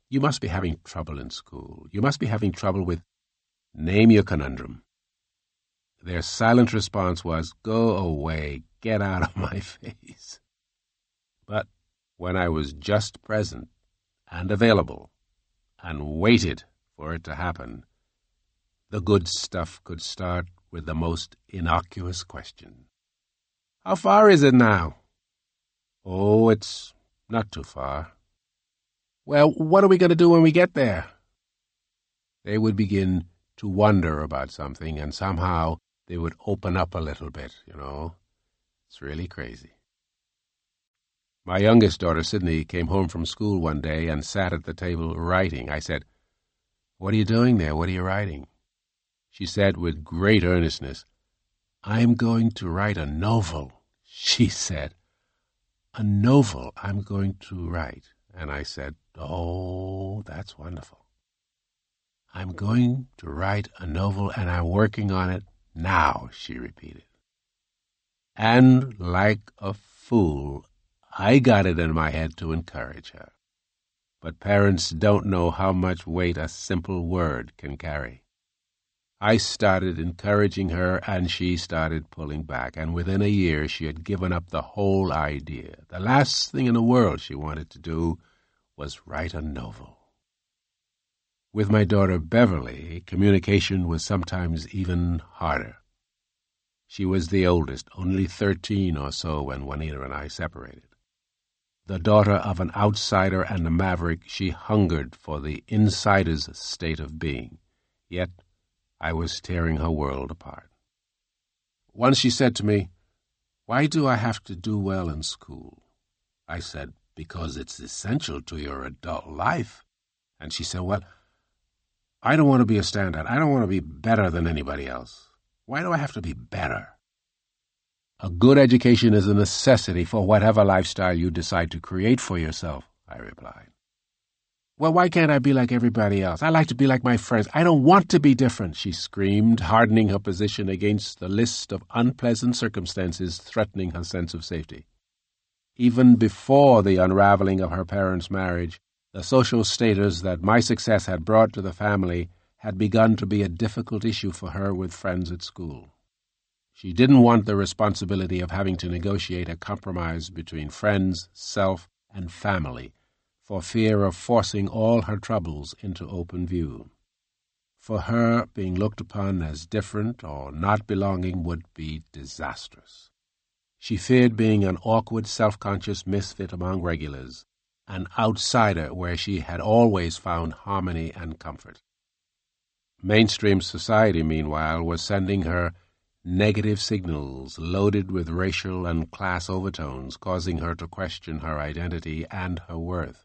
You must be having trouble in school. You must be having trouble with... Name your conundrum. Their silent response was, "Go away, get out of my face." But when I was just present and available and waited for it to happen, the good stuff could start with the most innocuous question. "How far is it now?" "Oh, it's not too far." "Well, what are we going to do when we get there?" They would begin to wonder about something, and somehow they would open up a little bit, It's really crazy. My youngest daughter, Sydney, came home from school one day and sat at the table writing. I said, "What are you doing there? What are you writing?" She said with great earnestness, "I'm going to write a novel," she said. "A novel I'm going to write." And I said, "Oh, that's wonderful." "I'm going to write a novel, and I'm working on it now," she repeated. And like a fool, I got it in my head to encourage her. But parents don't know how much weight a simple word can carry. I started encouraging her, and she started pulling back, and within a year she had given up the whole idea. The last thing in the world she wanted to do was write a novel. With my daughter Beverly, communication was sometimes even harder. She was the oldest, only 13 or so when Juanita and I separated. The daughter of an outsider and a maverick, she hungered for the insider's state of being. Yet I was tearing her world apart. Once she said to me, "Why do I have to do well in school?" I said, "Because it's essential to your adult life." And she said, "Well, I don't want to be a standout. I don't want to be better than anybody else. Why do I have to be better?" "A good education is a necessity for whatever lifestyle you decide to create for yourself," I replied. "Well, why can't I be like everybody else? I like to be like my friends. I don't want to be different," she screamed, hardening her position against the list of unpleasant circumstances threatening her sense of safety. Even before the unraveling of her parents' marriage, the social status that my success had brought to the family had begun to be a difficult issue for her with friends at school. She didn't want the responsibility of having to negotiate a compromise between friends, self, and family, for fear of forcing all her troubles into open view. For her, being looked upon as different or not belonging would be disastrous. She feared being an awkward, self-conscious misfit among regulars, an outsider where she had always found harmony and comfort. Mainstream society, meanwhile, was sending her negative signals loaded with racial and class overtones, causing her to question her identity and her worth.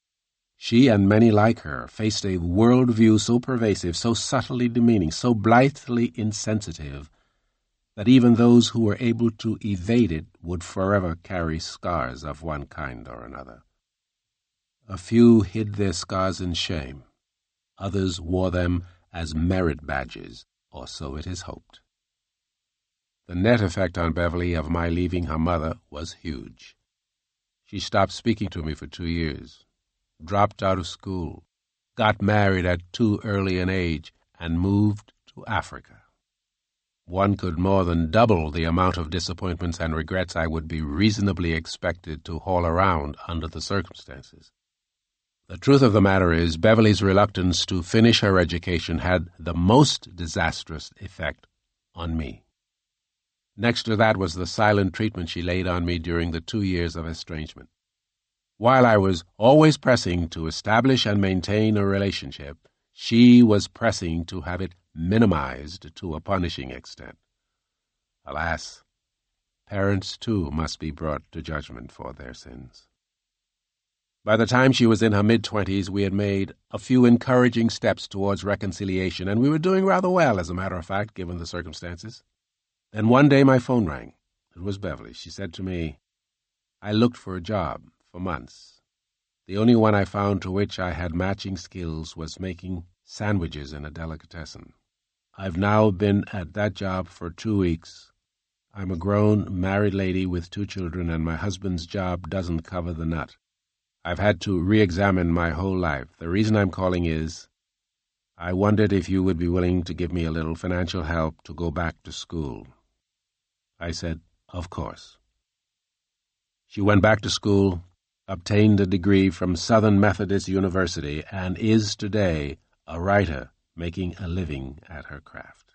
She and many like her faced a worldview so pervasive, so subtly demeaning, so blithely insensitive, that even those who were able to evade it would forever carry scars of one kind or another. A few hid their scars in shame. Others wore them as merit badges, or so it is hoped. The net effect on Beverly of my leaving her mother was huge. She stopped speaking to me for 2 years, dropped out of school, got married at too early an age, and moved to Africa. One could more than double the amount of disappointments and regrets I would be reasonably expected to haul around under the circumstances. The truth of the matter is, Beverly's reluctance to finish her education had the most disastrous effect on me. Next to that was the silent treatment she laid on me during the 2 years of estrangement. While I was always pressing to establish and maintain a relationship, she was pressing to have it minimized to a punishing extent. Alas, parents, too, must be brought to judgment for their sins. By the time she was in her mid-20s, we had made a few encouraging steps towards reconciliation, and we were doing rather well, as a matter of fact, given the circumstances. Then one day my phone rang. It was Beverly. She said to me, "I looked for a job for months. The only one I found to which I had matching skills was making sandwiches in a delicatessen. I've now been at that job for 2 weeks. I'm a grown, married lady with 2 children, and my husband's job doesn't cover the nut. I've had to re-examine my whole life. The reason I'm calling is I wondered if you would be willing to give me a little financial help to go back to school. I said, of course. She went back to school, obtained a degree from Southern Methodist University, and is today a writer making a living at her craft.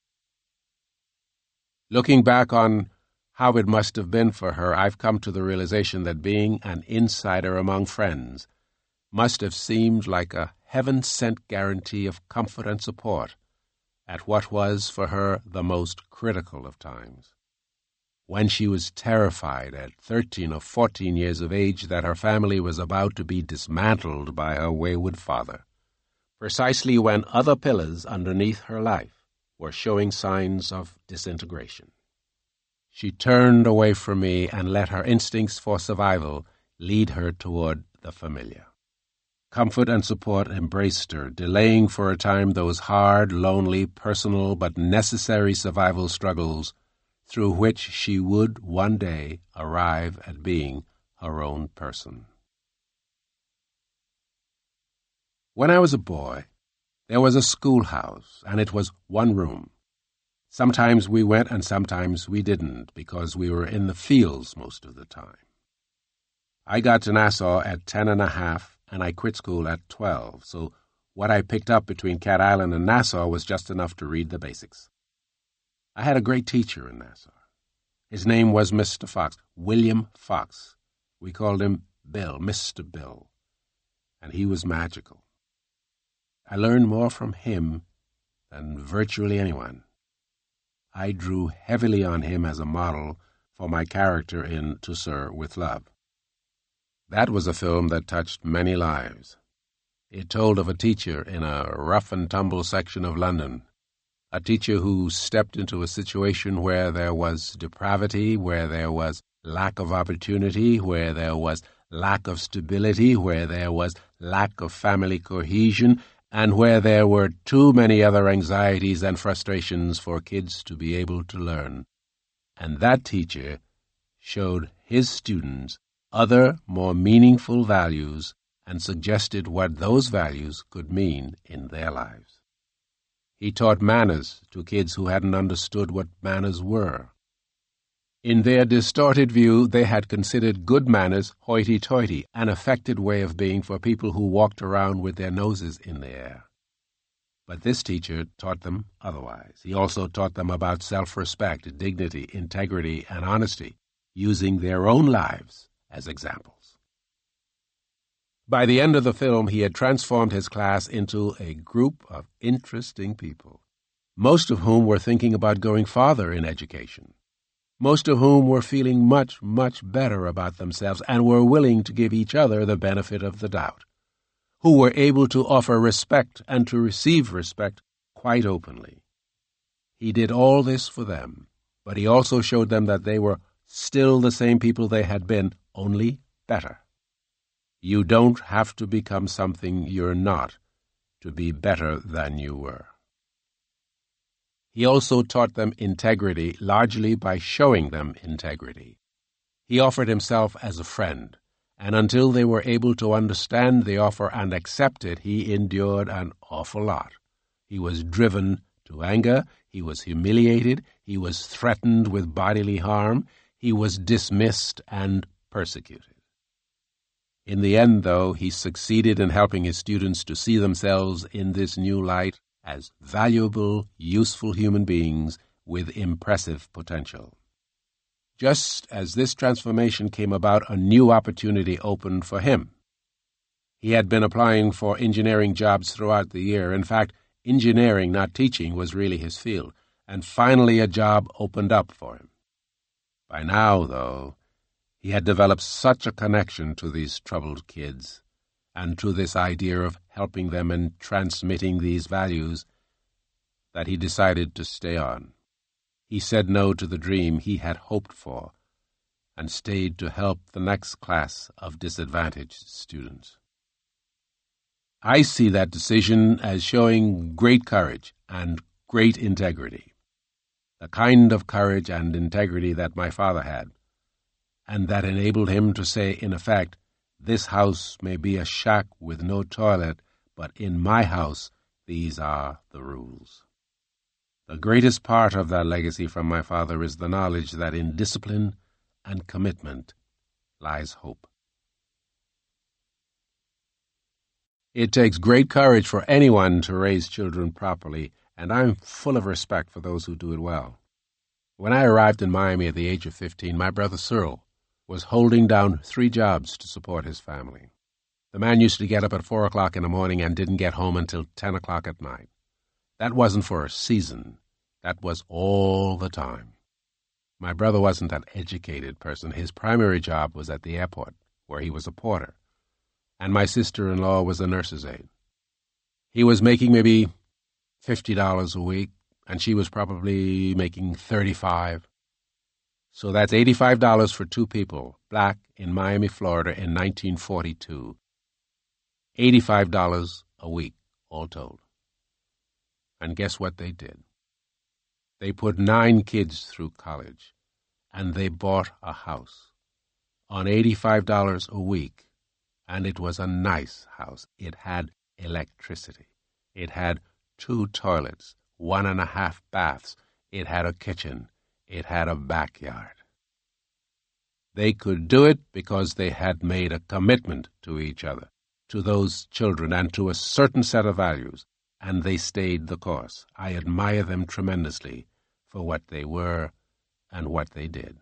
Looking back on how it must have been for her, I've come to the realization that being an insider among friends must have seemed like a heaven-sent guarantee of comfort and support at what was for her the most critical of times, when she was terrified at 13 or 14 years of age that her family was about to be dismantled by her wayward father, precisely when other pillars underneath her life were showing signs of disintegration. She turned away from me and let her instincts for survival lead her toward the familiar. Comfort and support embraced her, delaying for a time those hard, lonely, personal but necessary survival struggles through which she would one day arrive at being her own person. When I was a boy, there was a schoolhouse, and it was one room. Sometimes we went and sometimes we didn't, because we were in the fields most of the time. I got to Nassau at 10 and a half, and I quit school at 12, so what I picked up between Cat Island and Nassau was just enough to read the basics. I had a great teacher in Nassau. His name was Mr. Fox, William Fox. We called him Bill, Mr. Bill, and he was magical. I learned more from him than virtually anyone. I drew heavily on him as a model for my character in To Sir with Love. That was a film that touched many lives. It told of a teacher in a rough-and-tumble section of London, a teacher who stepped into a situation where there was depravity, where there was lack of opportunity, where there was lack of stability, where there was lack of family cohesion, and where there were too many other anxieties and frustrations for kids to be able to learn. And that teacher showed his students other, more meaningful values and suggested what those values could mean in their lives. He taught manners to kids who hadn't understood what manners were. In their distorted view, they had considered good manners hoity-toity, an affected way of being for people who walked around with their noses in the air. But this teacher taught them otherwise. He also taught them about self-respect, dignity, integrity, and honesty, using their own lives as examples. By the end of the film, he had transformed his class into a group of interesting people, most of whom were thinking about going farther in education, most of whom were feeling much, much better about themselves and were willing to give each other the benefit of the doubt, who were able to offer respect and to receive respect quite openly. He did all this for them, but he also showed them that they were still the same people they had been, only better. You don't have to become something you're not to be better than you were. He also taught them integrity, largely by showing them integrity. He offered himself as a friend, and until they were able to understand the offer and accept it, he endured an awful lot. He was driven to anger, he was humiliated, he was threatened with bodily harm, he was dismissed and persecuted. In the end, though, he succeeded in helping his students to see themselves in this new light as valuable, useful human beings with impressive potential. Just as this transformation came about, a new opportunity opened for him. He had been applying for engineering jobs throughout the year. In fact, engineering, not teaching, was really his field, and finally a job opened up for him. By now, though, he had developed such a connection to these troubled kids and to this idea of helping them and transmitting these values that he decided to stay on. He said no to the dream he had hoped for and stayed to help the next class of disadvantaged students. I see that decision as showing great courage and great integrity, the kind of courage and integrity that my father had, and that enabled him to say, in effect, This house may be a shack with no toilet, but in my house these are the rules. The greatest part of that legacy from my father is the knowledge that in discipline and commitment lies hope. It takes great courage for anyone to raise children properly, and I'm full of respect for those who do it well. When I arrived in Miami at the age of 15, my brother Cyril was holding down 3 jobs to support his family. The man used to get up at 4 o'clock in the morning and didn't get home until 10 o'clock at night. That wasn't for a season. That was all the time. My brother wasn't an educated person. His primary job was at the airport, where he was a porter, and my sister-in-law was a nurse's aide. He was making maybe $50 a week, and she was probably making $35. So that's $85 for 2 people, black, in Miami, Florida in 1942. $85 a week, all told. And guess what they did? They put 9 kids through college, and they bought a house on $85 a week, and it was a nice house. It had electricity. It had 2 toilets, 1.5 baths. It had a kitchen. It had a backyard. They could do it because they had made a commitment to each other, to those children, and to a certain set of values, and they stayed the course. I admire them tremendously for what they were and what they did.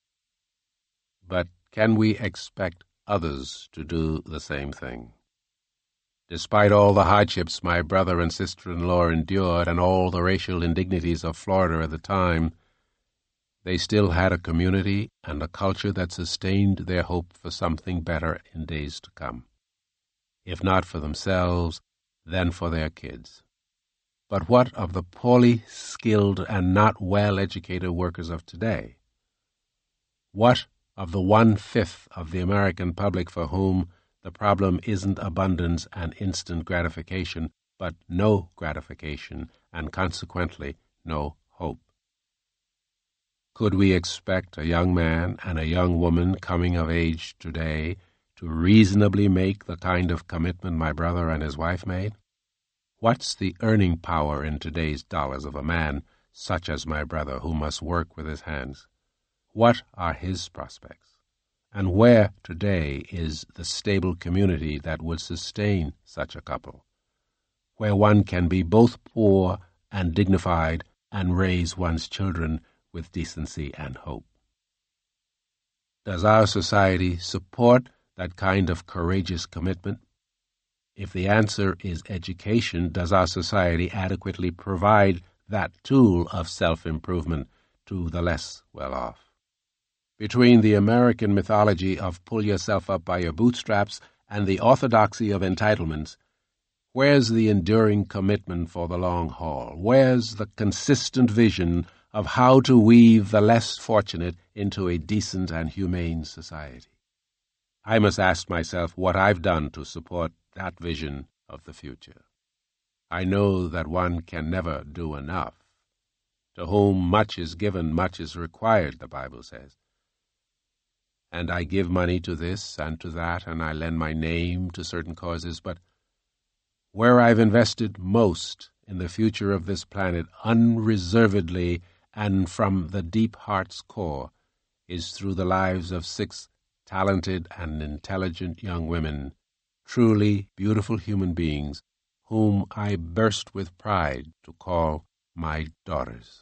But can we expect others to do the same thing? Despite all the hardships my brother and sister-in-law endured and all the racial indignities of Florida at the time, they still had a community and a culture that sustained their hope for something better in days to come. If not for themselves, then for their kids. But what of the poorly skilled and not well-educated workers of today? What of the 1/5 of the American public for whom the problem isn't abundance and instant gratification, but no gratification and consequently no hope? Could we expect a young man and a young woman coming of age today to reasonably make the kind of commitment my brother and his wife made? What's the earning power in today's dollars of a man such as my brother who must work with his hands? What are his prospects? And where today is the stable community that would sustain such a couple, where one can be both poor and dignified and raise one's children with decency and hope? Does our society support that kind of courageous commitment? If the answer is education, does our society adequately provide that tool of self-improvement to the less well-off? Between the American mythology of pull yourself up by your bootstraps and the orthodoxy of entitlements, where's the enduring commitment for the long haul? Where's the consistent vision of how to weave the less fortunate into a decent and humane society? I must ask myself what I've done to support that vision of the future. I know that one can never do enough. To whom much is given, much is required, the Bible says. And I give money to this and to that, and I lend my name to certain causes, but where I've invested most in the future of this planet unreservedly and from the deep heart's core is through the lives of 6 talented and intelligent young women, truly beautiful human beings, whom I burst with pride to call my daughters.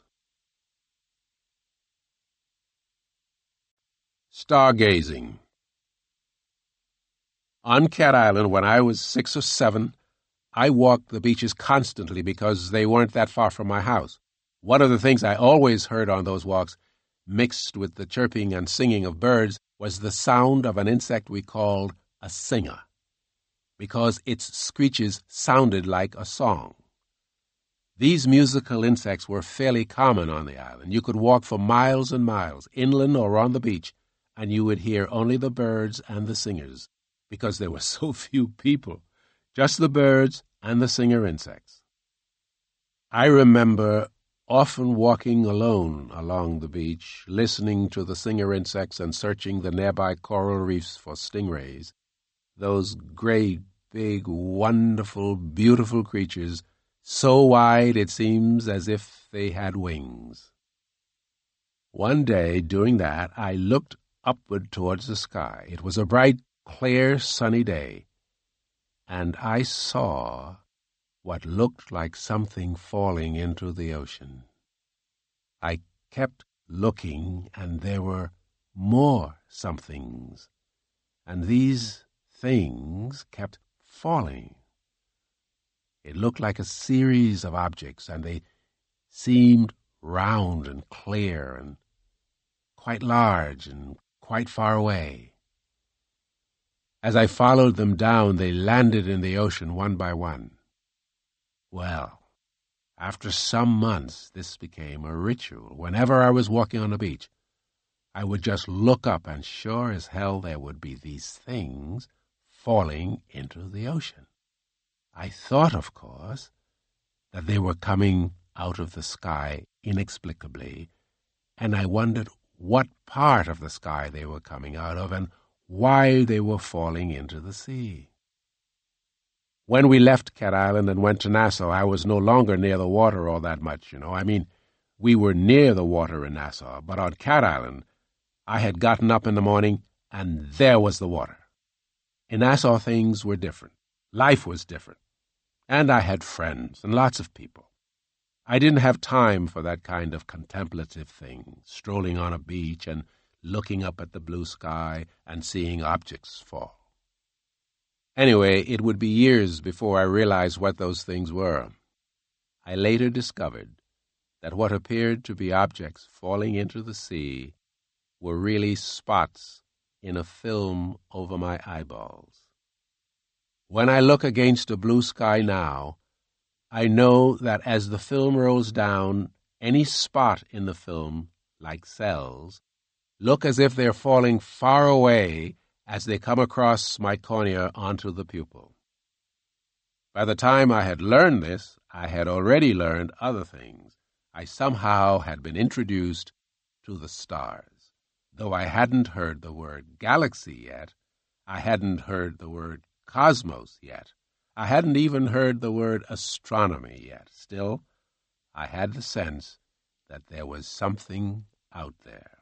Stargazing. On Cat Island, when I was 6 or 7, I walked the beaches constantly because they weren't that far from my house. One of the things I always heard on those walks, mixed with the chirping and singing of birds, was the sound of an insect we called a singer, because its screeches sounded like a song. These musical insects were fairly common on the island. You could walk for miles and miles, inland or on the beach, and you would hear only the birds and the singers, because there were so few people, just the birds and the singer insects. I remember often walking alone along the beach, listening to the singer insects and searching the nearby coral reefs for stingrays, those great, big, wonderful, beautiful creatures, so wide it seems as if they had wings. One day, doing that, I looked upward towards the sky. It was a bright, clear, sunny day, and I saw what looked like something falling into the ocean. I kept looking, and there were more somethings, and these things kept falling. It looked like a series of objects, and they seemed round and clear and quite large and quite far away. As I followed them down, they landed in the ocean one by one. Well, after some months, this became a ritual. Whenever I was walking on the beach, I would just look up, and sure as hell there would be these things falling into the ocean. I thought, of course, that they were coming out of the sky inexplicably, and I wondered what part of the sky they were coming out of and why they were falling into the sea. When we left Cat Island and went to Nassau, I was no longer near the water all that much, I mean, we were near the water in Nassau, but on Cat Island, I had gotten up in the morning, and there was the water. In Nassau, things were different. Life was different. And I had friends and lots of people. I didn't have time for that kind of contemplative thing, strolling on a beach and looking up at the blue sky and seeing objects fall. Anyway, it would be years before I realized what those things were. I later discovered that what appeared to be objects falling into the sea were really spots in a film over my eyeballs. When I look against a blue sky now, I know that as the film rolls down, any spot in the film, like cells, look as if they're falling far away as they come across my cornea onto the pupil. By the time I had learned this, I had already learned other things. I somehow had been introduced to the stars. Though I hadn't heard the word galaxy yet, I hadn't heard the word cosmos yet, I hadn't even heard the word astronomy yet. Still, I had the sense that there was something out there.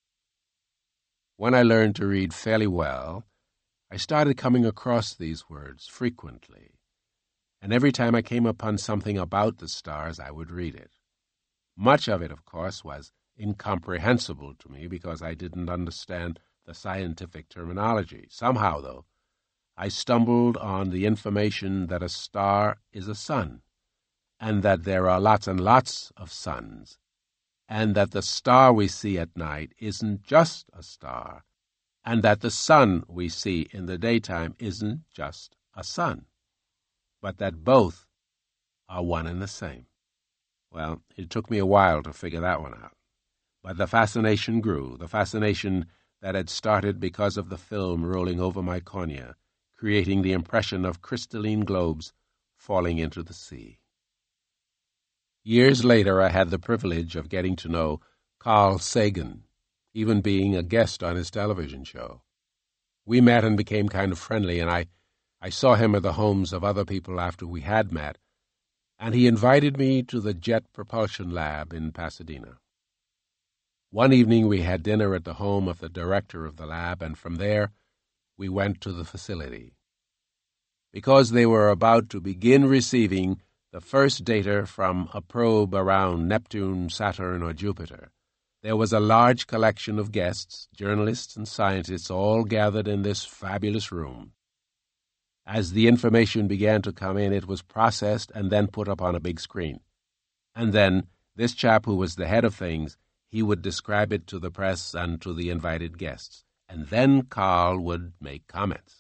When I learned to read fairly well, I started coming across these words frequently, and every time I came upon something about the stars, I would read it. Much of it, of course, was incomprehensible to me because I didn't understand the scientific terminology. Somehow, though, I stumbled on the information that a star is a sun, and that there are lots and lots of suns, and that the star we see at night isn't just a star, and that the sun we see in the daytime isn't just a sun, but that both are one and the same. Well, it took me a while to figure that one out. But the fascination grew, the fascination that had started because of the film rolling over my cornea, creating the impression of crystalline globes falling into the sea. Years later, I had the privilege of getting to know Carl Sagan, even being a guest on his television show. We met and became kind of friendly, and I saw him at the homes of other people after we had met, and he invited me to the Jet Propulsion Lab in Pasadena. One evening we had dinner at the home of the director of the lab, and from there we went to the facility. Because they were about to begin receiving the first data from a probe around Neptune, Saturn, or Jupiter, there was a large collection of guests, journalists and scientists, all gathered in this fabulous room. As the information began to come in, it was processed and then put up on a big screen. And then this chap who was the head of things, he would describe it to the press and to the invited guests, and then Carl would make comments.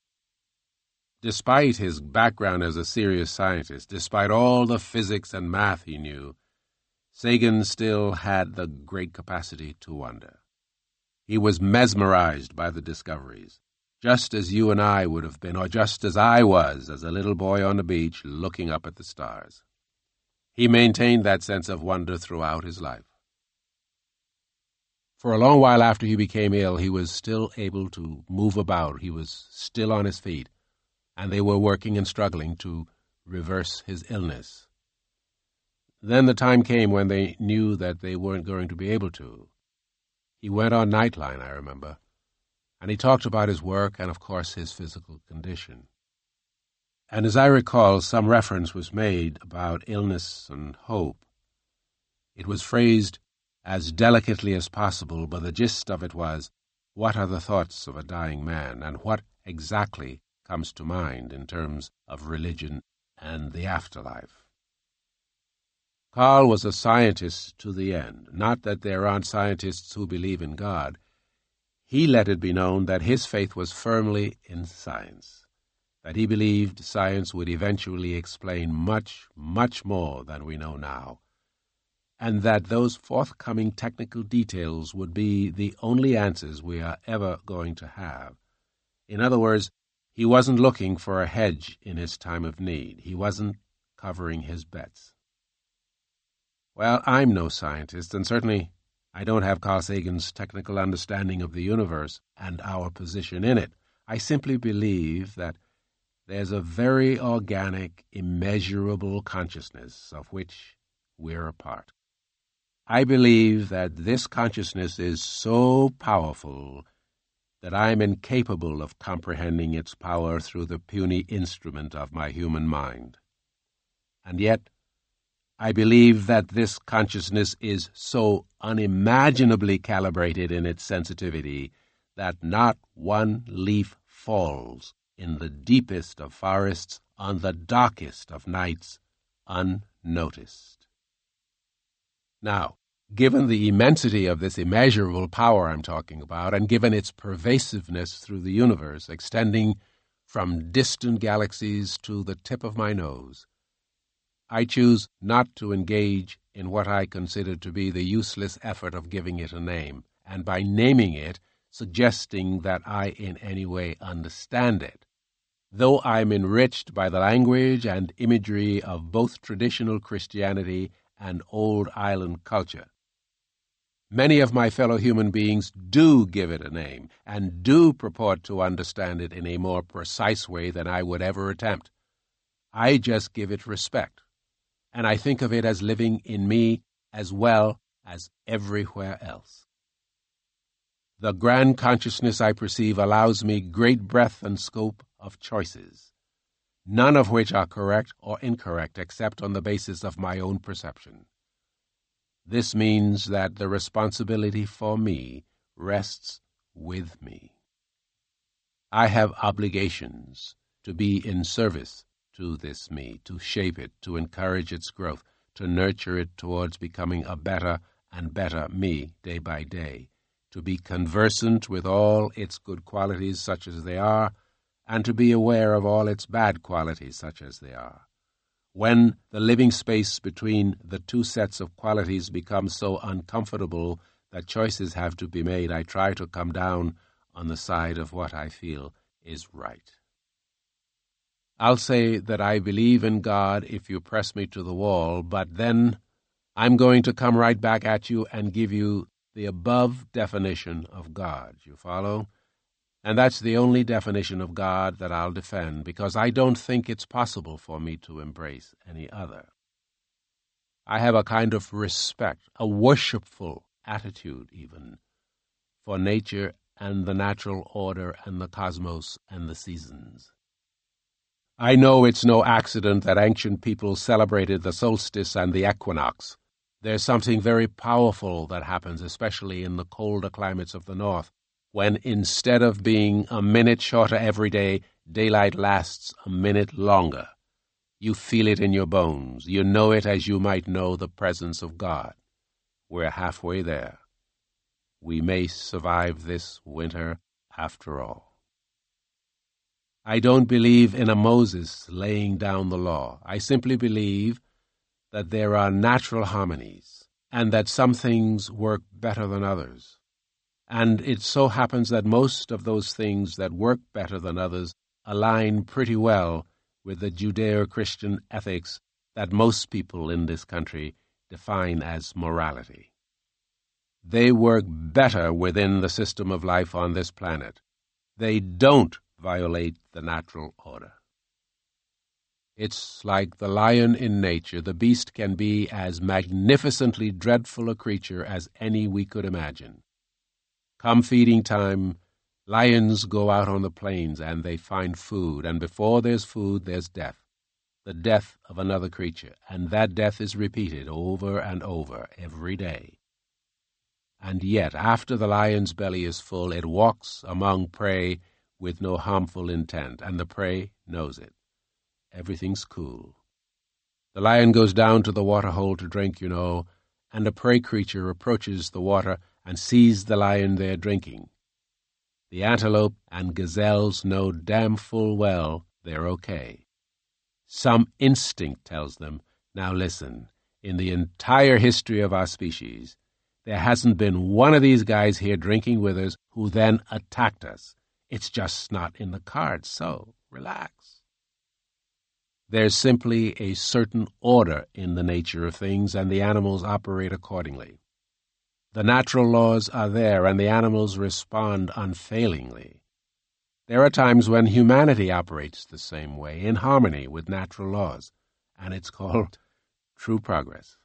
Despite his background as a serious scientist, despite all the physics and math he knew, Sagan still had the great capacity to wonder. He was mesmerized by the discoveries, just as you and I would have been, or just as I was as a little boy on the beach looking up at the stars. He maintained that sense of wonder throughout his life. For a long while after he became ill, he was still able to move about. He was still on his feet, and they were working and struggling to reverse his illness. Then the time came when they knew that they weren't going to be able to. He went on Nightline, I remember, and he talked about his work and, of course, his physical condition. And as I recall, some reference was made about illness and hope. It was phrased as delicately as possible, but the gist of it was, what are the thoughts of a dying man, and what exactly comes to mind in terms of religion and the afterlife? Carl was a scientist to the end. Not that there aren't scientists who believe in God. He let it be known that his faith was firmly in science, that he believed science would eventually explain much, much more than we know now, and that those forthcoming technical details would be the only answers we are ever going to have. In other words, he wasn't looking for a hedge in his time of need. He wasn't covering his bets. Well, I'm no scientist, and certainly I don't have Carl Sagan's technical understanding of the universe and our position in it. I simply believe that there's a very organic, immeasurable consciousness of which we're a part. I believe that this consciousness is so powerful that I'm incapable of comprehending its power through the puny instrument of my human mind. And yet, I believe that this consciousness is so unimaginably calibrated in its sensitivity that not one leaf falls in the deepest of forests on the darkest of nights unnoticed. Now, given the immensity of this immeasurable power I'm talking about, and given its pervasiveness through the universe, extending from distant galaxies to the tip of my nose, I choose not to engage in what I consider to be the useless effort of giving it a name, and by naming it, suggesting that I in any way understand it, though I'm enriched by the language and imagery of both traditional Christianity and old island culture. Many of my fellow human beings do give it a name, and do purport to understand it in a more precise way than I would ever attempt. I just give it respect, and I think of it as living in me as well as everywhere else. The grand consciousness I perceive allows me great breadth and scope of choices, none of which are correct or incorrect except on the basis of my own perception. This means that the responsibility for me rests with me. I have obligations to be in service to this me, to shape it, to encourage its growth, to nurture it towards becoming a better and better me day by day, to be conversant with all its good qualities such as they are, and to be aware of all its bad qualities such as they are. When the living space between the two sets of qualities becomes so uncomfortable that choices have to be made, I try to come down on the side of what I feel is right. I'll say that I believe in God if you press me to the wall, but then I'm going to come right back at you and give you the above definition of God. You follow? And that's the only definition of God that I'll defend, because I don't think it's possible for me to embrace any other. I have a kind of respect, a worshipful attitude even, for nature and the natural order and the cosmos and the seasons. I know it's no accident that ancient people celebrated the solstice and the equinox. There's something very powerful that happens, especially in the colder climates of the north, when instead of being a minute shorter every day, daylight lasts a minute longer. You feel it in your bones. You know it as you might know the presence of God. We're halfway there. We may survive this winter after all. I don't believe in a Moses laying down the law. I simply believe that there are natural harmonies, and that some things work better than others. And it so happens that most of those things that work better than others align pretty well with the Judeo-Christian ethics that most people in this country define as morality. They work better within the system of life on this planet. They don't violate the natural order. It's like the lion in nature. The beast can be as magnificently dreadful a creature as any we could imagine. Come feeding time, lions go out on the plains and they find food, and before there's food, there's death, the death of another creature, and that death is repeated over and over every day. And yet, after the lion's belly is full, it walks among prey with no harmful intent, and the prey knows it. Everything's cool. The lion goes down to the water hole to drink, and a prey creature approaches the water and sees the lion there drinking. The antelope and gazelles know damn full well they're okay. Some instinct tells them, now listen, in the entire history of our species, there hasn't been one of these guys here drinking with us who then attacked us. It's just not in the cards, so relax. There's simply a certain order in the nature of things, and the animals operate accordingly. The natural laws are there, and the animals respond unfailingly. There are times when humanity operates the same way, in harmony with natural laws, and it's called true progress.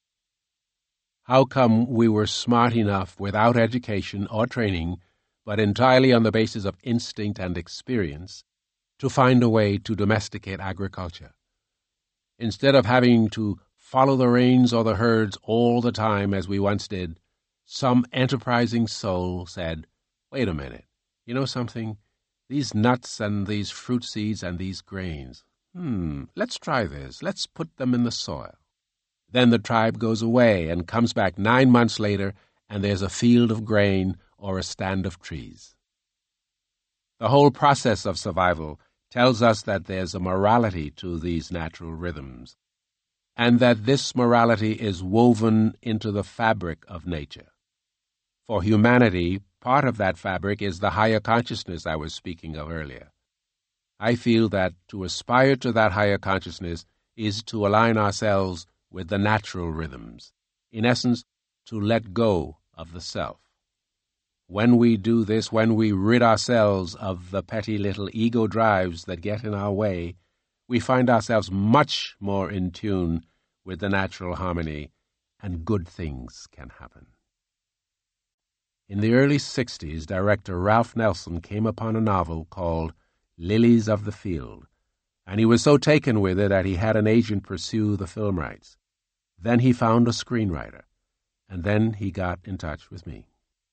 How come we were smart enough, without education or training, but entirely on the basis of instinct and experience, to find a way to domesticate agriculture? Instead of having to follow the reins or the herds all the time as we once did, some enterprising soul said, wait a minute, you know something? These nuts and these fruit seeds and these grains, let's try this. Let's put them in the soil. Then the tribe goes away and comes back 9 months later, and there's a field of grain or a stand of trees. The whole process of survival tells us that there's a morality to these natural rhythms, and that this morality is woven into the fabric of nature. For humanity, part of that fabric is the higher consciousness I was speaking of earlier. I feel that to aspire to that higher consciousness is to align ourselves with the natural rhythms, in essence, to let go of the self. When we do this, when we rid ourselves of the petty little ego drives that get in our way, we find ourselves much more in tune with the natural harmony, and good things can happen. In the early 60s, director Ralph Nelson came upon a novel called Lilies of the Field, and he was so taken with it that he had an agent pursue the film rights. Then he found a screenwriter, and then he got in touch with me.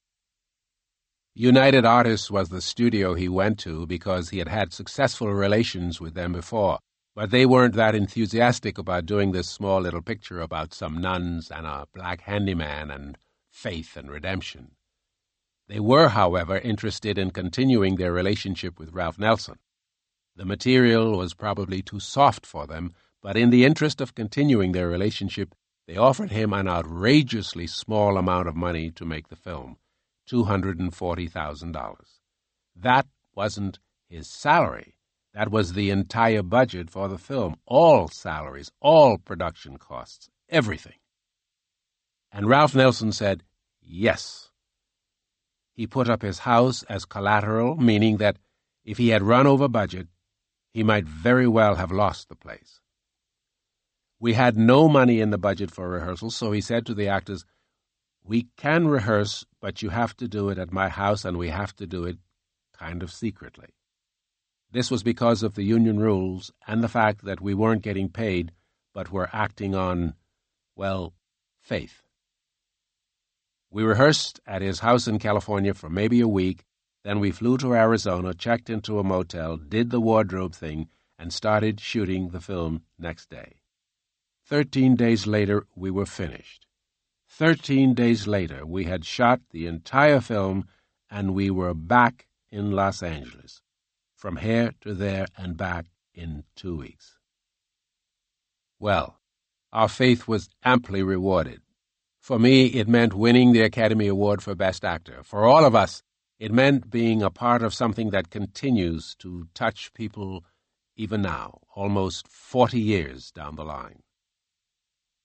United Artists was the studio he went to because he had had successful relations with them before, but they weren't that enthusiastic about doing this small little picture about some nuns and a black handyman and faith and redemption. They were, however, interested in continuing their relationship with Ralph Nelson. The material was probably too soft for them, but in the interest of continuing their relationship, they offered him an outrageously small amount of money to make the film, $240,000. That wasn't his salary. That was the entire budget for the film, all salaries, all production costs, everything. And Ralph Nelson said, yes. He put up his house as collateral, meaning that if he had run over budget, he might very well have lost the place. We had no money in the budget for rehearsals, so he said to the actors, we can rehearse, but you have to do it at my house, and we have to do it kind of secretly. This was because of the union rules and the fact that we weren't getting paid, but were acting on, well, faith. We rehearsed at his house in California for maybe a week, then we flew to Arizona, checked into a motel, did the wardrobe thing, and started shooting the film next day. 13 days later, we were finished. 13 days later, we had shot the entire film, and we were back in Los Angeles, from here to there and back in 2 weeks. Well, our faith was amply rewarded. For me, it meant winning the Academy Award for Best Actor. For all of us, it meant being a part of something that continues to touch people even now, almost 40 years down the line.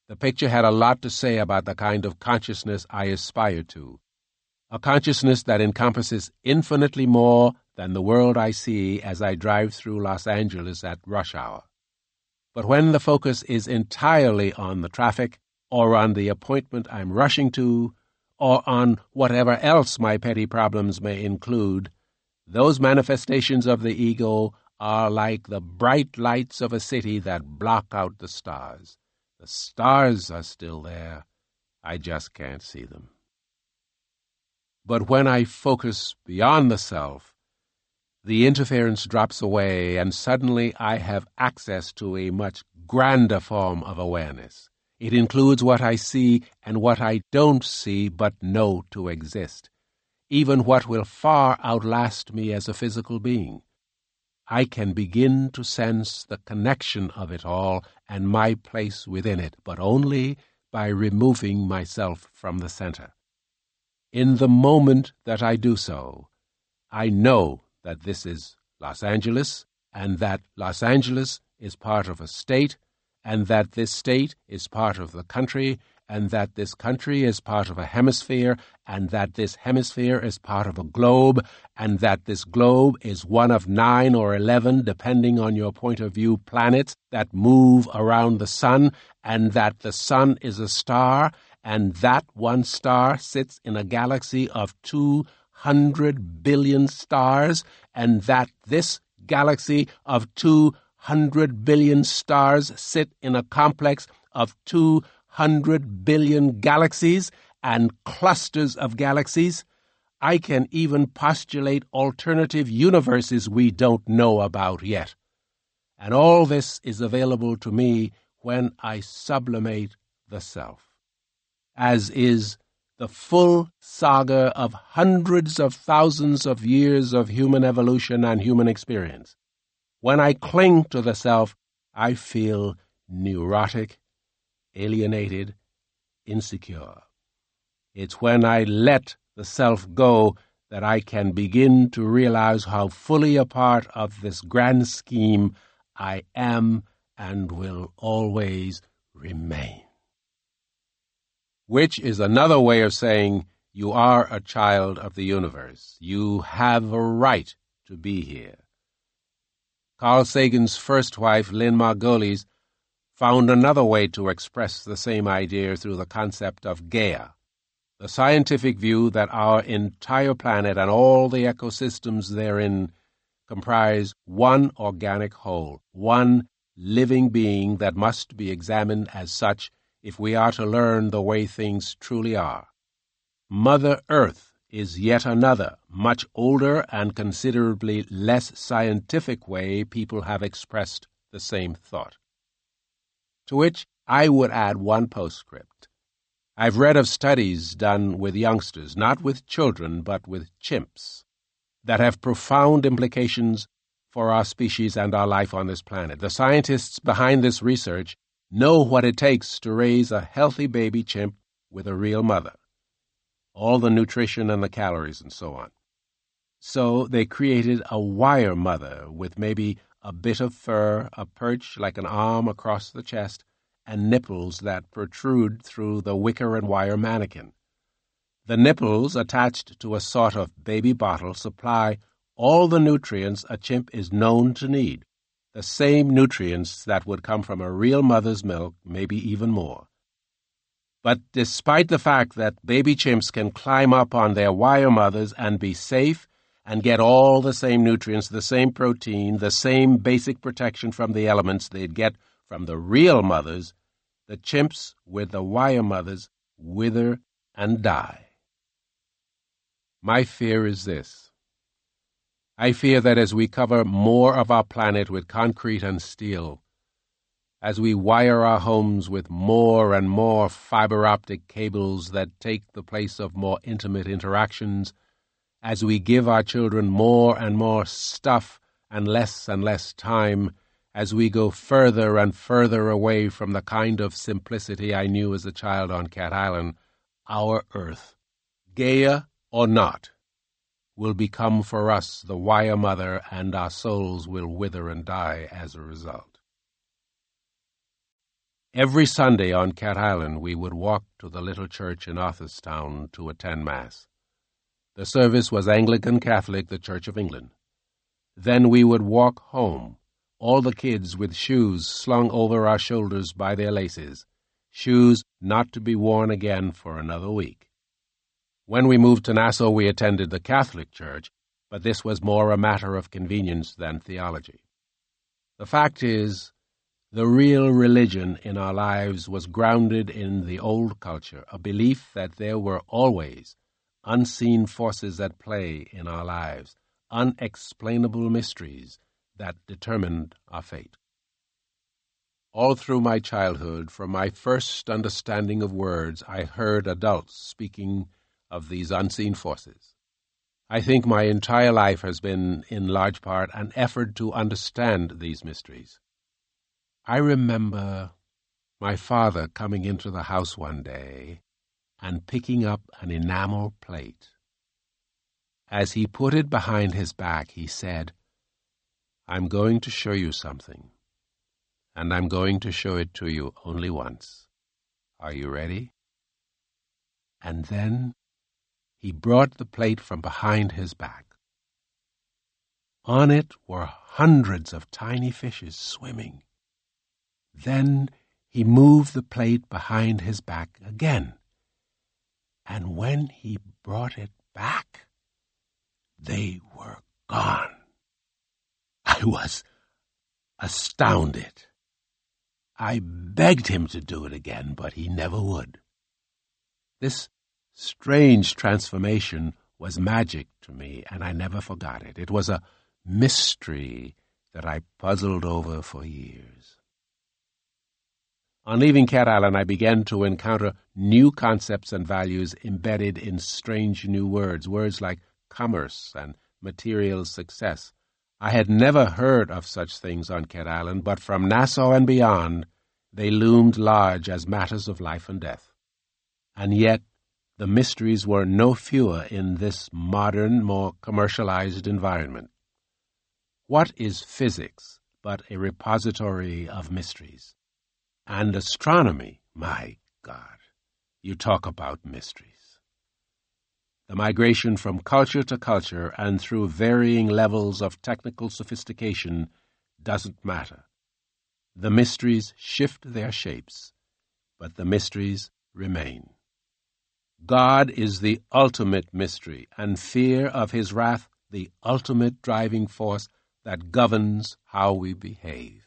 The picture had a lot to say about the kind of consciousness I aspire to, a consciousness that encompasses infinitely more than the world I see as I drive through Los Angeles at rush hour. But when the focus is entirely on the traffic, or on the appointment I'm rushing to, or on whatever else my petty problems may include, those manifestations of the ego are like the bright lights of a city that block out the stars. The stars are still there. I just can't see them. But when I focus beyond the self, the interference drops away, and suddenly I have access to a much grander form of awareness. It includes what I see and what I don't see but know to exist, even what will far outlast me as a physical being. I can begin to sense the connection of it all and my place within it, but only by removing myself from the center. In the moment that I do so, I know that this is Los Angeles, and that Los Angeles is part of a state, and that this state is part of the country, and that this country is part of a hemisphere, and that this hemisphere is part of a globe, and that this globe is one of 9 or 11, depending on your point of view, planets that move around the sun, and that the sun is a star, and that one star sits in a galaxy of 200 billion stars, and that this galaxy of 200 billion stars sit in a complex of 200 billion galaxies and clusters of galaxies. I can even postulate alternative universes we don't know about yet. And all this is available to me when I sublimate the self, as is the full saga of hundreds of thousands of years of human evolution and human experience. When I cling to the self, I feel neurotic, alienated, insecure. It's when I let the self go that I can begin to realize how fully a part of this grand scheme I am and will always remain. Which is another way of saying you are a child of the universe. You have a right to be here. Carl Sagan's first wife, Lynn Margulies, found another way to express the same idea through the concept of Gaia, the scientific view that our entire planet and all the ecosystems therein comprise one organic whole, one living being that must be examined as such if we are to learn the way things truly are. Mother Earth is yet another, much older and considerably less scientific way people have expressed the same thought. To which I would add one postscript. I've read of studies done with youngsters, not with children, but with chimps, that have profound implications for our species and our life on this planet. The scientists behind this research know what it takes to raise a healthy baby chimp with a real mother, all the nutrition and the calories and so on. So they created a wire mother with maybe a bit of fur, a perch like an arm across the chest, and nipples that protrude through the wicker and wire mannequin. The nipples, attached to a sort of baby bottle, supply all the nutrients a chimp is known to need, the same nutrients that would come from a real mother's milk, maybe even more. But despite the fact that baby chimps can climb up on their wire mothers and be safe and get all the same nutrients, the same protein, the same basic protection from the elements they'd get from the real mothers, the chimps with the wire mothers wither and die. My fear is this. I fear that as we cover more of our planet with concrete and steel, as we wire our homes with more and more fiber-optic cables that take the place of more intimate interactions, as we give our children more and more stuff and less time, as we go further and further away from the kind of simplicity I knew as a child on Cat Island, our Earth, Gaia or not, will become for us the wire mother, and our souls will wither and die as a result. Every Sunday on Cat Island we would walk to the little church in Arthurstown to attend Mass. The service was Anglican Catholic, the Church of England. Then we would walk home, all the kids with shoes slung over our shoulders by their laces, shoes not to be worn again for another week. When we moved to Nassau, we attended the Catholic Church, but this was more a matter of convenience than theology. The fact is, the real religion in our lives was grounded in the old culture, a belief that there were always unseen forces at play in our lives, unexplainable mysteries that determined our fate. All through my childhood, from my first understanding of words, I heard adults speaking of these unseen forces. I think my entire life has been, in large part, an effort to understand these mysteries. I remember my father coming into the house one day and picking up an enamel plate. As he put it behind his back, he said, "I'm going to show you something, and I'm going to show it to you only once. Are you ready?" And then he brought the plate from behind his back. On it were hundreds of tiny fishes swimming. Then he moved the plate behind his back again, and when he brought it back, they were gone. I was astounded. I begged him to do it again, but he never would. This strange transformation was magic to me, and I never forgot it. It was a mystery that I puzzled over for years. On leaving Cat Island, I began to encounter new concepts and values embedded in strange new words like commerce and material success. I had never heard of such things on Cat Island, but from Nassau and beyond, they loomed large as matters of life and death. And yet, the mysteries were no fewer in this modern, more commercialized environment. What is physics but a repository of mysteries? And astronomy, my God, you talk about mysteries. The migration from culture to culture and through varying levels of technical sophistication doesn't matter. The mysteries shift their shapes, but the mysteries remain. God is the ultimate mystery, and fear of his wrath the ultimate driving force that governs how we behave.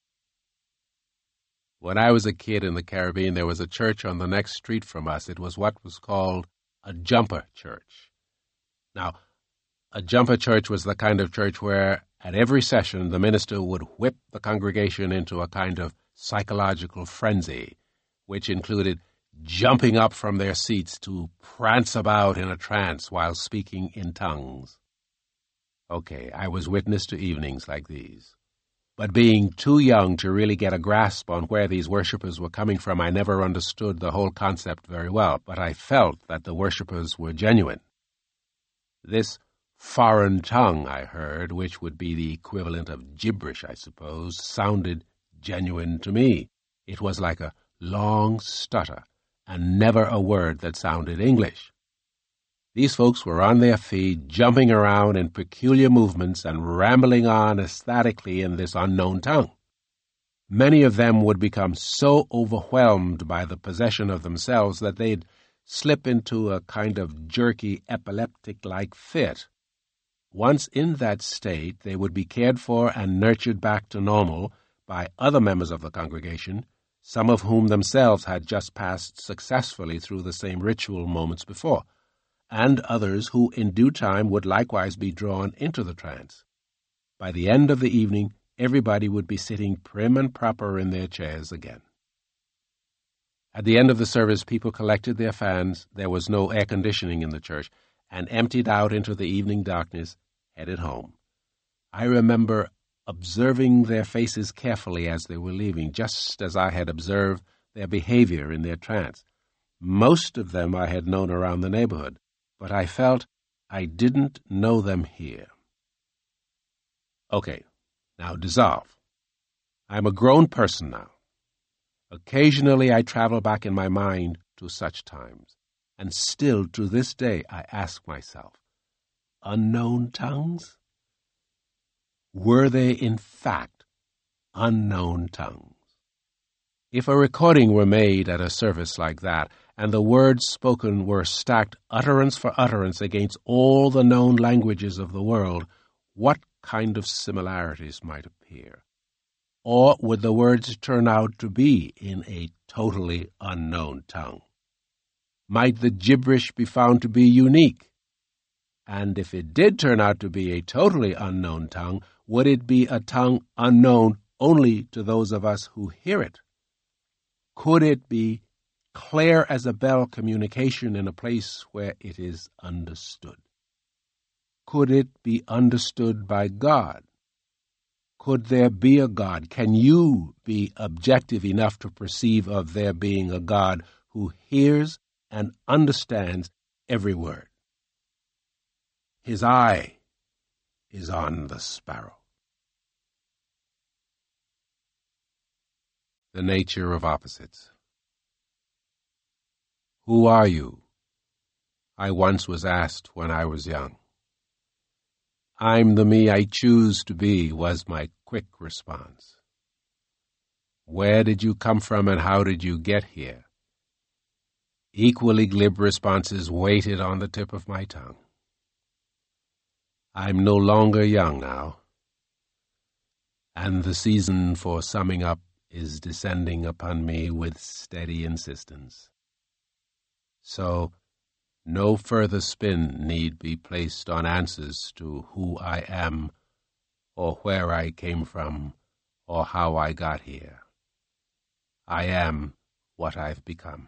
When I was a kid in the Caribbean, there was a church on the next street from us. It was what was called a jumper church. Now, a jumper church was the kind of church where, at every session, the minister would whip the congregation into a kind of psychological frenzy, which included jumping up from their seats to prance about in a trance while speaking in tongues. Okay, I was witness to evenings like these. But being too young to really get a grasp on where these worshippers were coming from, I never understood the whole concept very well, but I felt that the worshippers were genuine. This foreign tongue I heard, which would be the equivalent of gibberish, I suppose, sounded genuine to me. It was like a long stutter, and never a word that sounded English. These folks were on their feet, jumping around in peculiar movements and rambling on ecstatically in this unknown tongue. Many of them would become so overwhelmed by the possession of themselves that they'd slip into a kind of jerky, epileptic-like fit. Once in that state, they would be cared for and nurtured back to normal by other members of the congregation, some of whom themselves had just passed successfully through the same ritual moments before, and others who in due time would likewise be drawn into the trance. By the end of the evening, everybody would be sitting prim and proper in their chairs again. At the end of the service, people collected their fans, there was no air conditioning in the church, and emptied out into the evening darkness, headed home. I remember observing their faces carefully as they were leaving, just as I had observed their behavior in their trance. Most of them I had known around the neighborhood, but I felt I didn't know them here. Okay, now dissolve. I'm a grown person now. Occasionally I travel back in my mind to such times, and still to this day I ask myself, unknown tongues? Were they in fact unknown tongues? If a recording were made at a service like that, and the words spoken were stacked utterance for utterance against all the known languages of the world, what kind of similarities might appear? Or would the words turn out to be in a totally unknown tongue? Might the gibberish be found to be unique? And if it did turn out to be a totally unknown tongue, would it be a tongue unknown only to those of us who hear it? Could it be clear as a bell communication in a place where it is understood? Could it be understood by God? Could there be a God? Can you be objective enough to perceive of there being a God who hears and understands every word? His eye is on the sparrow. The nature of opposites. Who are you? I once was asked when I was young. I'm the me I choose to be, was my quick response. Where did you come from and how did you get here? Equally glib responses waited on the tip of my tongue. I'm no longer young now, and the season for summing up is descending upon me with steady insistence. So, no further spin need be placed on answers to who I am, or where I came from, or how I got here. I am what I've become.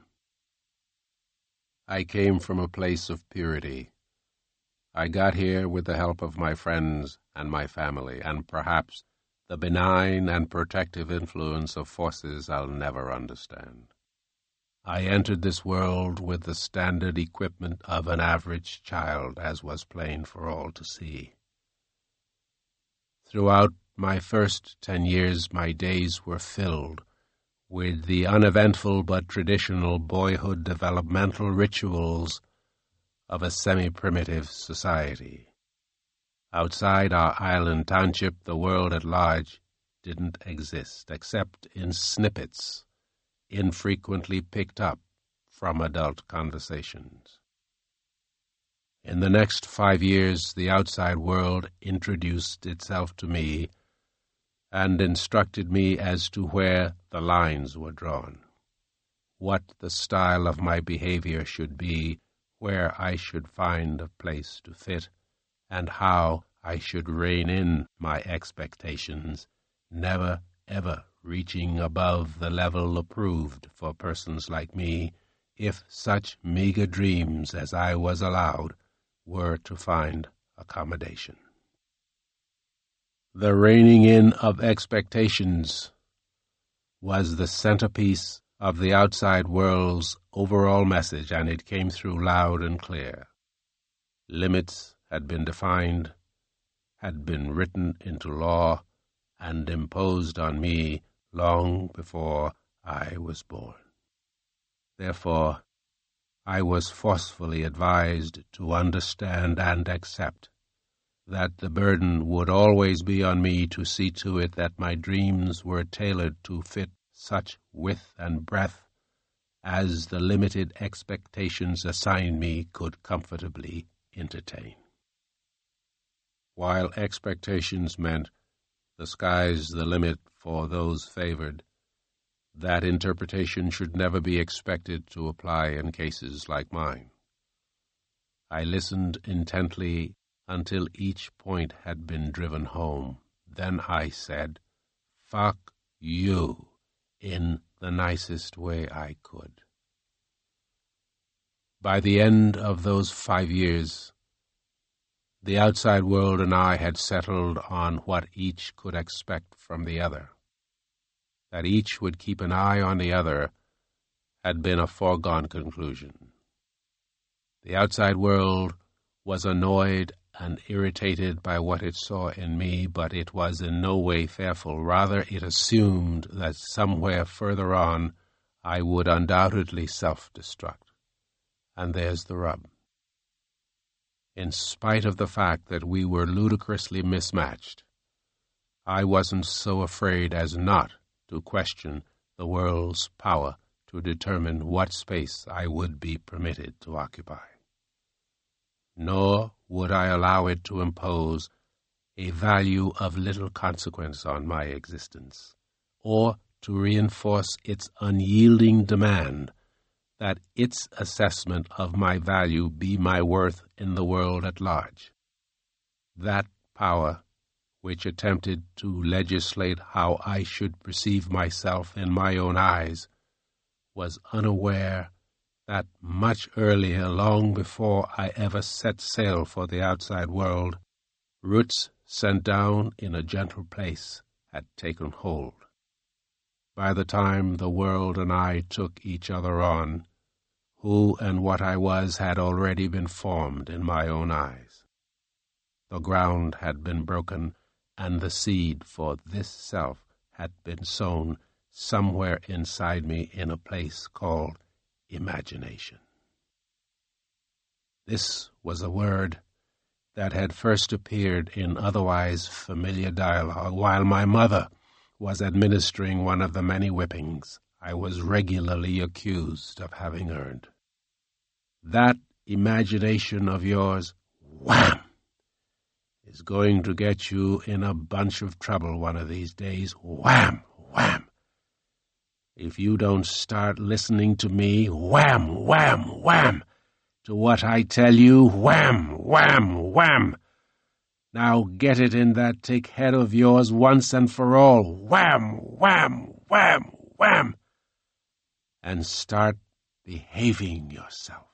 I came from a place of purity. I got here with the help of my friends and my family, and perhaps the benign and protective influence of forces I'll never understand. I entered this world with the standard equipment of an average child, as was plain for all to see. Throughout my first 10 years, my days were filled with the uneventful but traditional boyhood developmental rituals of a semi-primitive society. Outside our island township, the world at large didn't exist, except in snippets infrequently picked up from adult conversations. In the next 5 years, the outside world introduced itself to me and instructed me as to where the lines were drawn, what the style of my behavior should be, where I should find a place to fit, and how I should rein in my expectations, never, ever reaching above the level approved for persons like me, if such meager dreams as I was allowed were to find accommodation. The reining in of expectations was the centerpiece of the outside world's overall message, and it came through loud and clear. Limits had been defined, had been written into law, and imposed on me long before I was born. Therefore, I was forcefully advised to understand and accept that the burden would always be on me to see to it that my dreams were tailored to fit such width and breadth as the limited expectations assigned me could comfortably entertain. While expectations meant the sky's the limit for those favored, that interpretation should never be expected to apply in cases like mine. I listened intently until each point had been driven home. Then I said, "Fuck you," in the nicest way I could. By the end of those 5 years, the outside world and I had settled on what each could expect from the other. That each would keep an eye on the other had been a foregone conclusion. The outside world was annoyed and irritated by what it saw in me, but it was in no way fearful. Rather, it assumed that somewhere further on I would undoubtedly self-destruct. And there's the rub. In spite of the fact that we were ludicrously mismatched, I wasn't so afraid as not to question the world's power to determine what space I would be permitted to occupy. Nor would I allow it to impose a value of little consequence on my existence, or to reinforce its unyielding demand that its assessment of my value be my worth in the world at large. That power, which attempted to legislate how I should perceive myself in my own eyes, was unaware that much earlier, long before I ever set sail for the outside world, roots sent down in a gentle place had taken hold. By the time the world and I took each other on, who and what I was had already been formed in my own eyes. The ground had been broken, and the seed for this self had been sown somewhere inside me in a place called imagination. This was a word that had first appeared in otherwise familiar dialogue while my mother was administering one of the many whippings I was regularly accused of having earned. That imagination of yours, wham, is going to get you in a bunch of trouble one of these days. Wham, wham. If you don't start listening to me, wham, wham, wham, to what I tell you, wham, wham, wham. Now get it in that thick head of yours once and for all, wham, wham, wham, wham, and start behaving yourself.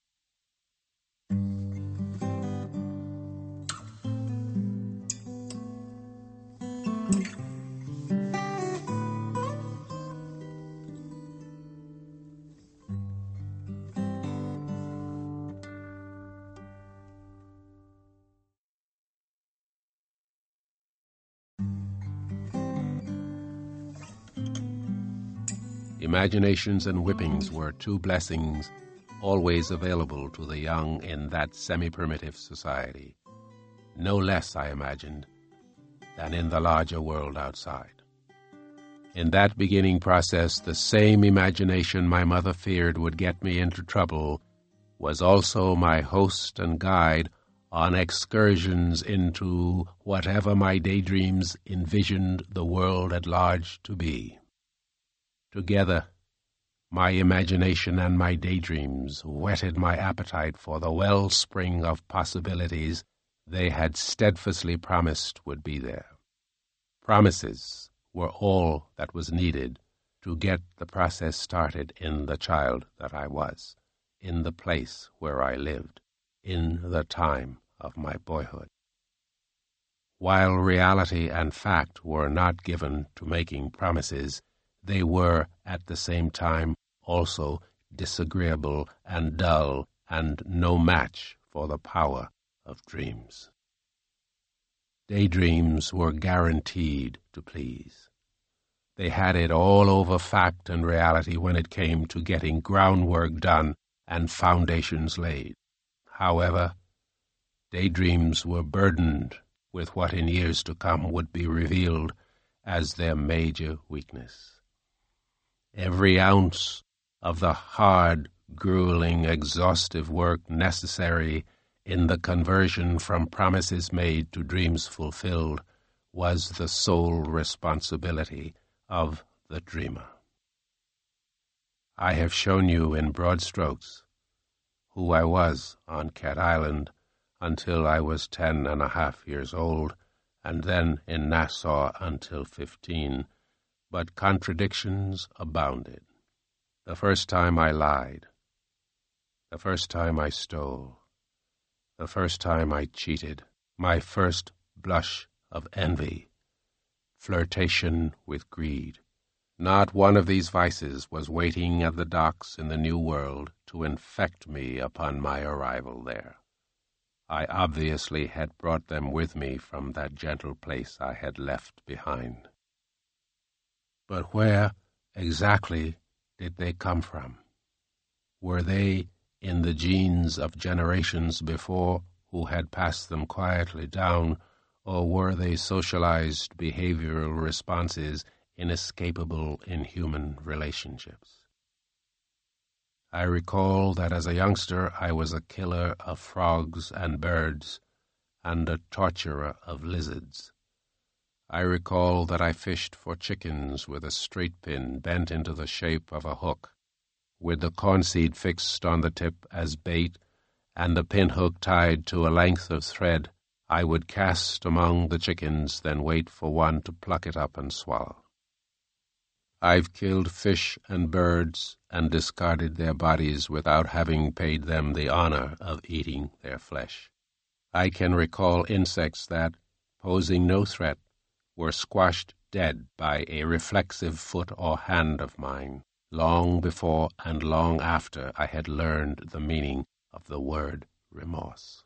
Imaginations and whippings were two blessings always available to the young in that semi-primitive society, no less, I imagined, than in the larger world outside. In that beginning process, the same imagination my mother feared would get me into trouble was also my host and guide on excursions into whatever my daydreams envisioned the world at large to be. Together, my imagination and my daydreams whetted my appetite for the wellspring of possibilities they had steadfastly promised would be there. Promises were all that was needed to get the process started in the child that I was, in the place where I lived, in the time of my boyhood. While reality and fact were not given to making promises, they were, at the same time, also disagreeable and dull and no match for the power of dreams. Daydreams were guaranteed to please. They had it all over fact and reality when it came to getting groundwork done and foundations laid. However, daydreams were burdened with what in years to come would be revealed as their major weakness. Every ounce of the hard, grueling, exhaustive work necessary in the conversion from promises made to dreams fulfilled was the sole responsibility of the dreamer. I have shown you in broad strokes who I was on Cat Island until I was 10.5 years old, and then in Nassau until 15. But contradictions abounded. The first time I lied, the first time I stole, the first time I cheated, my first blush of envy, flirtation with greed. Not one of these vices was waiting at the docks in the New World to infect me upon my arrival there. I obviously had brought them with me from that gentle place I had left behind. But where exactly did they come from? Were they in the genes of generations before who had passed them quietly down, or were they socialized behavioral responses inescapable in human relationships? I recall that as a youngster I was a killer of frogs and birds and a torturer of lizards. I recall that I fished for chickens with a straight pin bent into the shape of a hook, with the cornseed fixed on the tip as bait and a pinhook tied to a length of thread. I would cast among the chickens, then wait for one to pluck it up and swallow. I've killed fish and birds and discarded their bodies without having paid them the honor of eating their flesh. I can recall insects that, posing no threat, were squashed dead by a reflexive foot or hand of mine, long before and long after I had learned the meaning of the word remorse.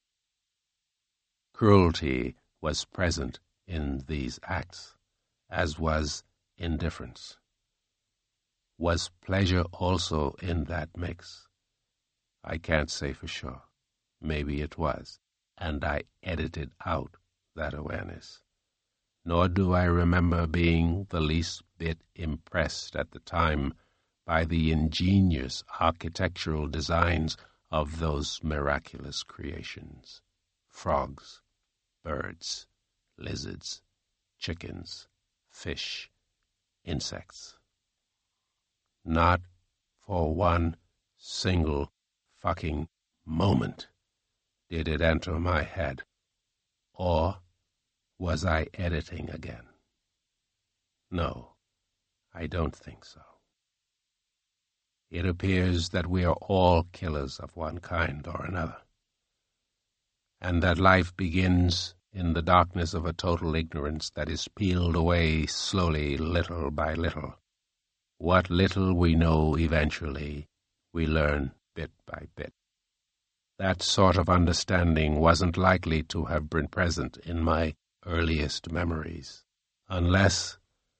Cruelty was present in these acts, as was indifference. Was pleasure also in that mix? I can't say for sure. Maybe it was, and I edited out that awareness. Nor do I remember being the least bit impressed at the time by the ingenious architectural designs of those miraculous creations. Frogs, birds, lizards, chickens, fish, insects. Not for one single fucking moment did it enter my head. Or was I editing again? No, I don't think so. It appears that we are all killers of one kind or another, and that life begins in the darkness of a total ignorance that is peeled away slowly, little by little. What little we know eventually, we learn bit by bit. That sort of understanding wasn't likely to have been present in my earliest memories, unless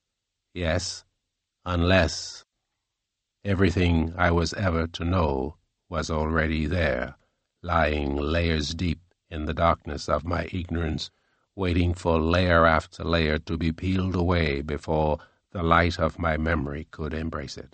everything I was ever to know was already there, lying layers deep in the darkness of my ignorance, waiting for layer after layer to be peeled away before the light of my memory could embrace it.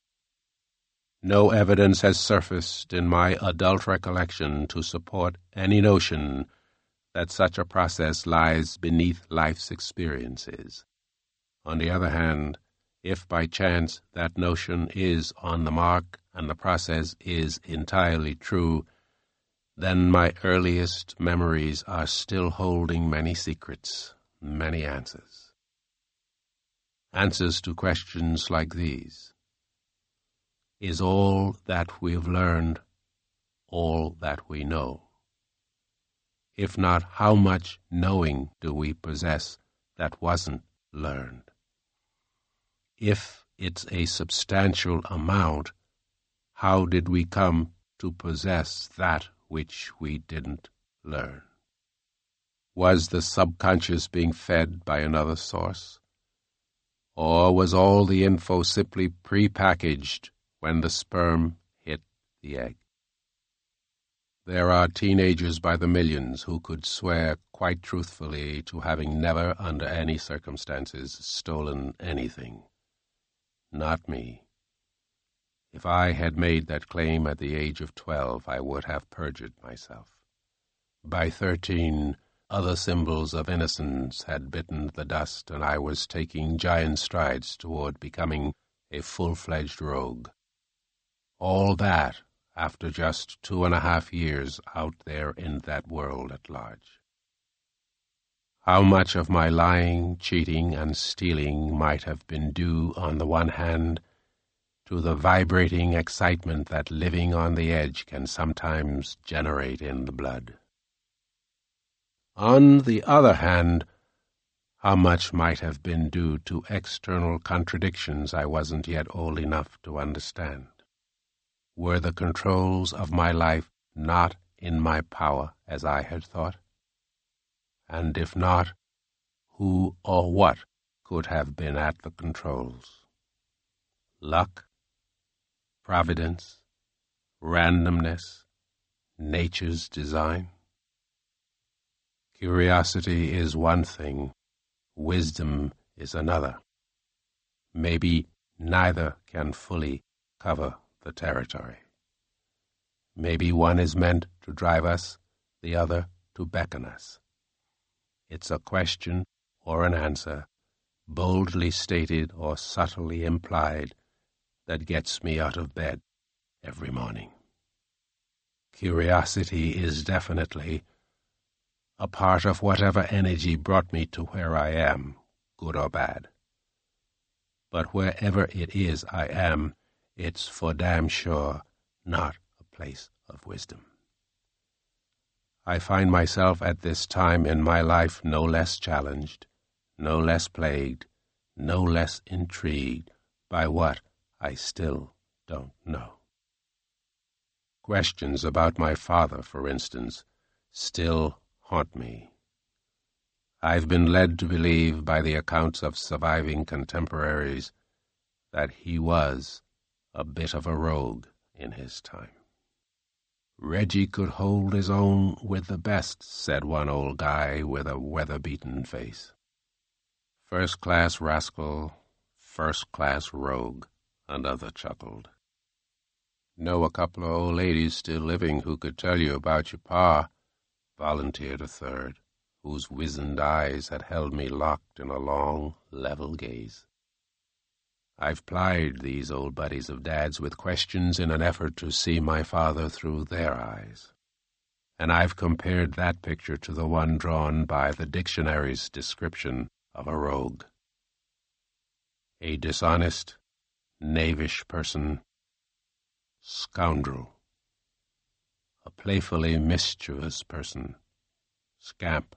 No evidence has surfaced in my adult recollection to support any notion that such a process lies beneath life's experiences. On the other hand, if by chance that notion is on the mark and the process is entirely true, then my earliest memories are still holding many secrets, many answers. Answers to questions like these. Is all that we've learned all that we know? If not, how much knowing do we possess that wasn't learned? If it's a substantial amount, how did we come to possess that which we didn't learn? Was the subconscious being fed by another source? Or was all the info simply pre-packaged when the sperm hit the egg? There are teenagers by the millions who could swear quite truthfully to having never, under any circumstances, stolen anything. Not me. If I had made that claim at the age of 12, I would have perjured myself. By 13, other symbols of innocence had bitten the dust, and I was taking giant strides toward becoming a full-fledged rogue. All that after just 2.5 years out there in that world at large. How much of my lying, cheating, and stealing might have been due, on the one hand, to the vibrating excitement that living on the edge can sometimes generate in the blood. On the other hand, how much might have been due to external contradictions I wasn't yet old enough to understand? Were the controls of my life not in my power as I had thought? And if not, who or what could have been at the controls? Luck? Providence? Randomness? Nature's design? Curiosity is one thing, wisdom is another. Maybe neither can fully cover the territory. Maybe one is meant to drive us, the other to beckon us. It's a question or an answer, boldly stated or subtly implied, that gets me out of bed every morning. Curiosity is definitely a part of whatever energy brought me to where I am, good or bad. But wherever it is I am, it's for damn sure not a place of wisdom. I find myself at this time in my life no less challenged, no less plagued, no less intrigued by what I still don't know. Questions about my father, for instance, still haunt me. I've been led to believe by the accounts of surviving contemporaries that he was a bit of a rogue in his time. Reggie could hold his own with the best, said one old guy with a weather-beaten face. First-class rascal, first-class rogue, another chuckled. Know a couple of old ladies still living who could tell you about your pa, volunteered a third, whose wizened eyes had held me locked in a long, level gaze. I've plied these old buddies of Dad's with questions in an effort to see my father through their eyes, and I've compared that picture to the one drawn by the dictionary's description of a rogue. A dishonest, knavish person, scoundrel. A playfully mischievous person, scamp,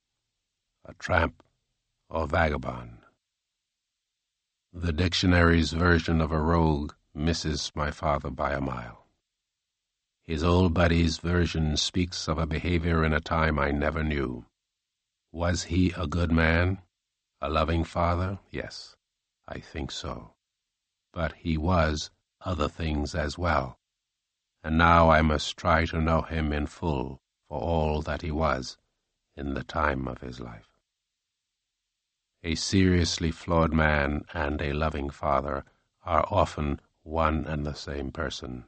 a tramp, or vagabond. The dictionary's version of a rogue misses my father by a mile. His old buddy's version speaks of a behavior in a time I never knew. Was he a good man? A loving father? Yes, I think so. But he was other things as well, and now I must try to know him in full for all that he was in the time of his life. A seriously flawed man and a loving father are often one and the same person.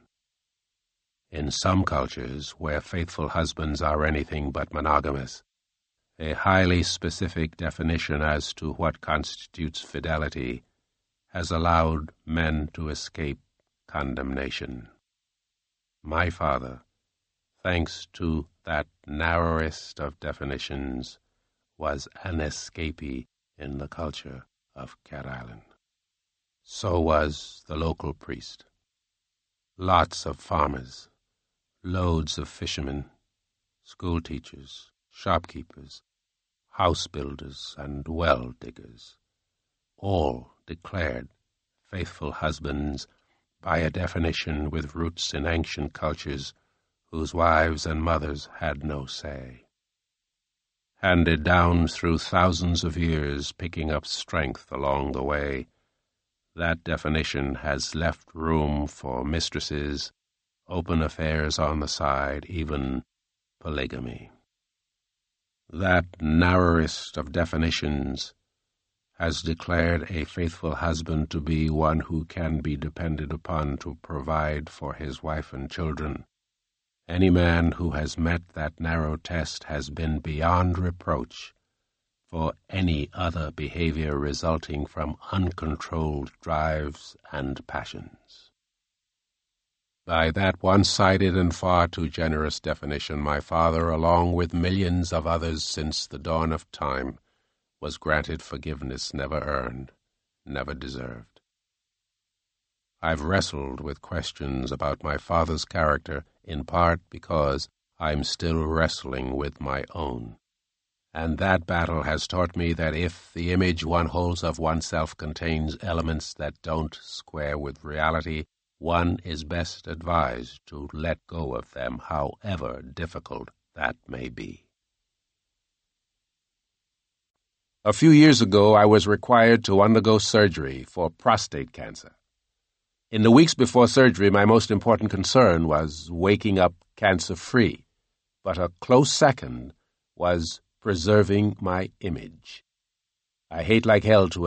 In some cultures, where faithful husbands are anything but monogamous, a highly specific definition as to what constitutes fidelity has allowed men to escape condemnation. My father, thanks to that narrowest of definitions, was an escapee in the culture of Cat Island. So was the local priest. Lots of farmers, loads of fishermen, school teachers, shopkeepers, house builders, and well diggers, all declared faithful husbands by a definition with roots in ancient cultures whose wives and mothers had no say. Handed down through thousands of years, picking up strength along the way, that definition has left room for mistresses, open affairs on the side, even polygamy. That narrowest of definitions has declared a faithful husband to be one who can be depended upon to provide for his wife and children. Any man who has met that narrow test has been beyond reproach for any other behavior resulting from uncontrolled drives and passions. By that one-sided and far too generous definition, my father, along with millions of others since the dawn of time, was granted forgiveness never earned, never deserved. I've wrestled with questions about my father's character, in part because I'm still wrestling with my own. And that battle has taught me that if the image one holds of oneself contains elements that don't square with reality, one is best advised to let go of them, however difficult that may be. A few years ago, I was required to undergo surgery for prostate cancer. In the weeks before surgery, my most important concern was waking up cancer-free, but a close second was preserving my image. I hate like hell to